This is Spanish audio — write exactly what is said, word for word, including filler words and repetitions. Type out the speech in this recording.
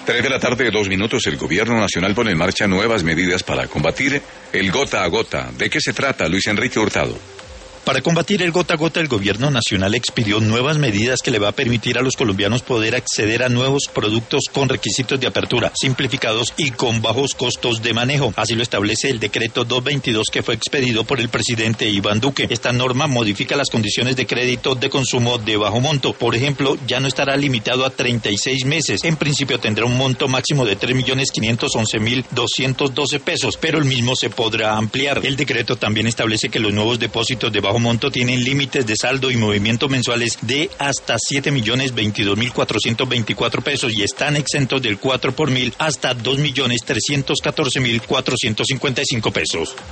Tres de la tarde, dos minutos, el Gobierno Nacional pone en marcha nuevas medidas para combatir el gota a gota. ¿De qué se trata, Luis Enrique Hurtado? Para combatir el gota a gota, el Gobierno Nacional expidió nuevas medidas que le va a permitir a los colombianos poder acceder a nuevos productos con requisitos de apertura, simplificados y con bajos costos de manejo. Así lo establece el decreto doscientos veintidós que fue expedido por el presidente Iván Duque. Esta norma modifica las condiciones de crédito de consumo de bajo monto. Por ejemplo, ya no estará limitado a treinta y seis meses. En principio tendrá un monto máximo de tres millones quinientos once mil doscientos doce pesos, pero el mismo se podrá ampliar. El decreto también establece que los nuevos depósitos de bajo monto tienen límites de saldo y movimiento mensuales de hasta siete millones veintidós mil cuatrocientos veinticuatro pesos y están exentos del cuatro por mil hasta dos millones trescientos catorce mil cuatrocientos cincuenta y cinco pesos.